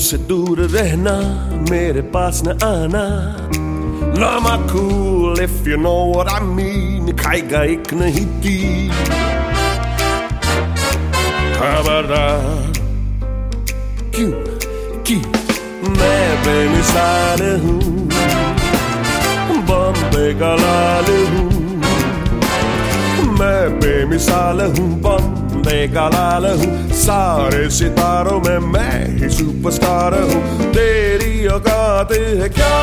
मुझसे दूर रहना, मेरे पास न आना. Not my cool if you know what I mean. खाएगा एक नहीं तीन. खबरदार क्यों मैं बेमिसाल हूँ, बॉम्बे का लाल हूँ. मैं बेमिसाल हूँ, बॉम्बे का लाल हूँ. सारे सितारों में मैं ही सुपरस्टार हूँ. तेरी औकात है क्या?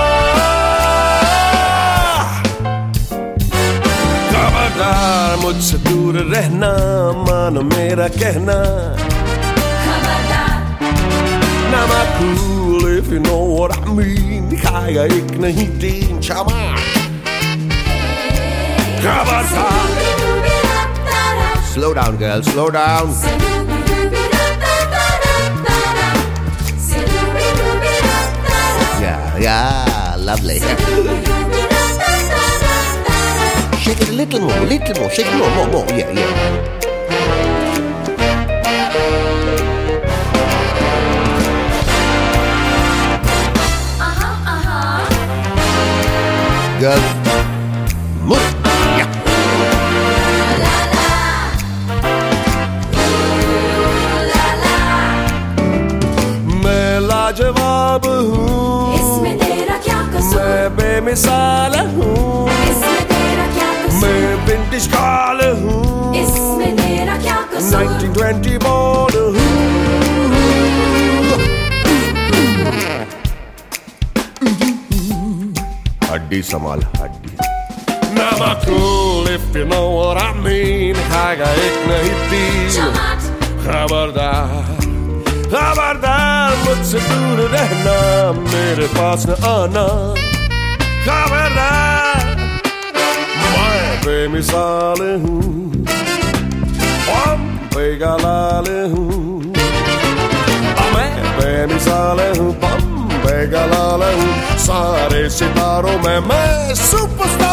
खबरदार मुझसे दूर रहना, मानो मेरा कहना. Not my cool if you know what I mean. खाएगा एक नहीं तीन. Chama. Khbardar. Slow down, girl. Slow down. Yeah, lovely. Shake it a little more, shake it more. Yeah. Girl, move. Yeah. मैं लाजवाब हूँ, इसमें तेरा क्या कसूर? मैं बेमिसाल हूँ, इसमें तेरा क्या कसूर? मैं विंटेज काल हूँ, इसमें तेरा क्या कसूर? 1920 born हूँ. हड्डी संभाल हड्डी. Not my cool if you know what I mean. खाएगा एक नहीं तीन. खबरदार मुझसे दूर रहना, मेरे पास न आना. खबरदार मैं बेमिसाल हूँ, बॉम्बे का लाल हूँ. मैं बेमिसाल हूँ, बॉम्बे का लाल हूँ. सारे सितारों में मैं सुपरस्टार